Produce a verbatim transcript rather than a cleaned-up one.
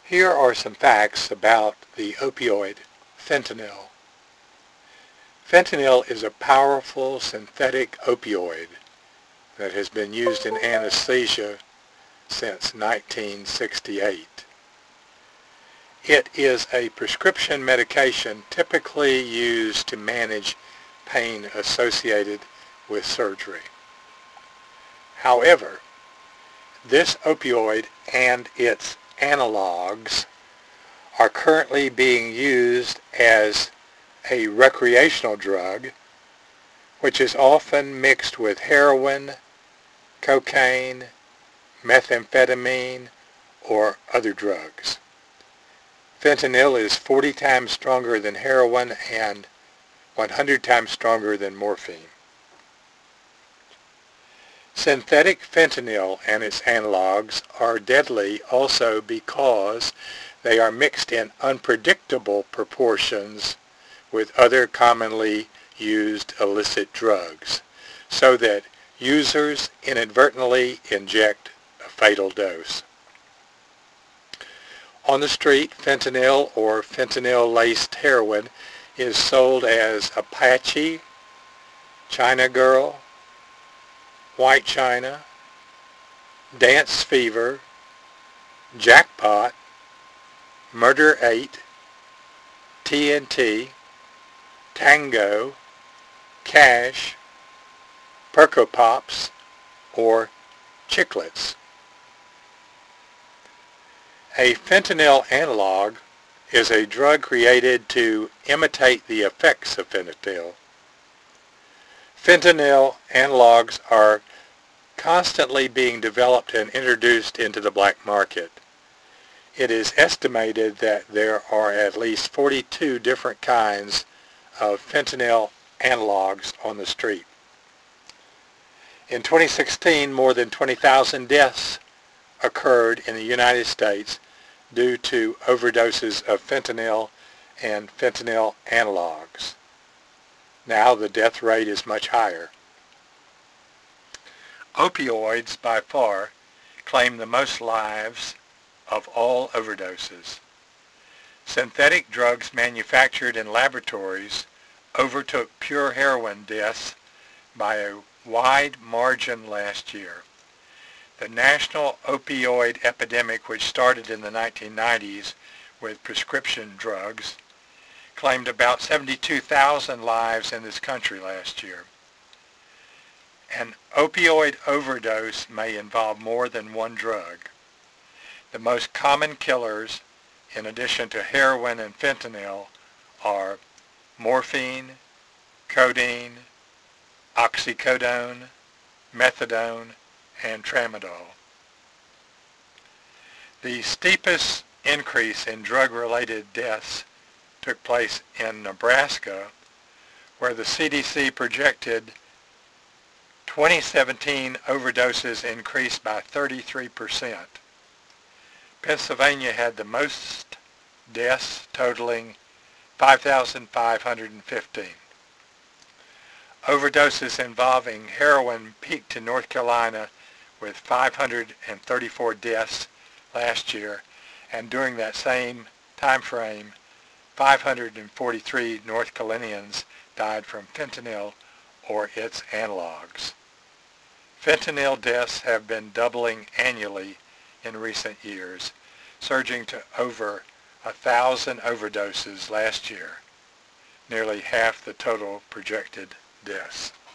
Here are some facts about the opioid fentanyl. Fentanyl is a powerful synthetic opioid that has been used in anesthesia since nineteen sixty-eight. It is a prescription medication typically used to manage pain associated with surgery. However, this opioid and its analogs are currently being used as a recreational drug, which is often mixed with heroin, cocaine, methamphetamine, or other drugs. Fentanyl is forty times stronger than heroin and one hundred times stronger than morphine. Synthetic fentanyl and its analogs are deadly also because they are mixed in unpredictable proportions with other commonly used illicit drugs, so that users inadvertently inject a fatal dose. On the street, fentanyl or fentanyl-laced heroin is sold as Apache, China Girl, White China, Dance Fever, Jackpot, Murder eight, T N T, Tango, Cash, Percopops, or Chiclets. A fentanyl analog is a drug created to imitate the effects of fentanyl. Fentanyl analogs are constantly being developed and introduced into the black market. It is estimated that there are at least forty-two different kinds of fentanyl analogs on the street. In twenty sixteen, more than twenty thousand deaths occurred in the United States due to overdoses of fentanyl and fentanyl analogs. Now the death rate is much higher. Opioids by far claim the most lives of all overdoses. Synthetic drugs manufactured in laboratories overtook pure heroin deaths by a wide margin last year. The national opioid epidemic, which started in the nineteen nineties with prescription drugs, claimed about seventy-two thousand lives in this country last year. An opioid overdose may involve more than one drug. The most common killers, in addition to heroin and fentanyl, are morphine, codeine, oxycodone, methadone, and tramadol. The steepest increase in drug-related deaths took place in Nebraska, where the C D C projected twenty seventeen overdoses increased by thirty-three percent. Pennsylvania had the most deaths, totaling five thousand five hundred fifteen. Overdoses involving heroin peaked in North Carolina with five hundred thirty-four deaths last year, and during that same time frame, five hundred forty-three North Carolinians died from fentanyl or its analogs. Fentanyl deaths have been doubling annually in recent years, surging to over a thousand overdoses last year, nearly half the total projected deaths.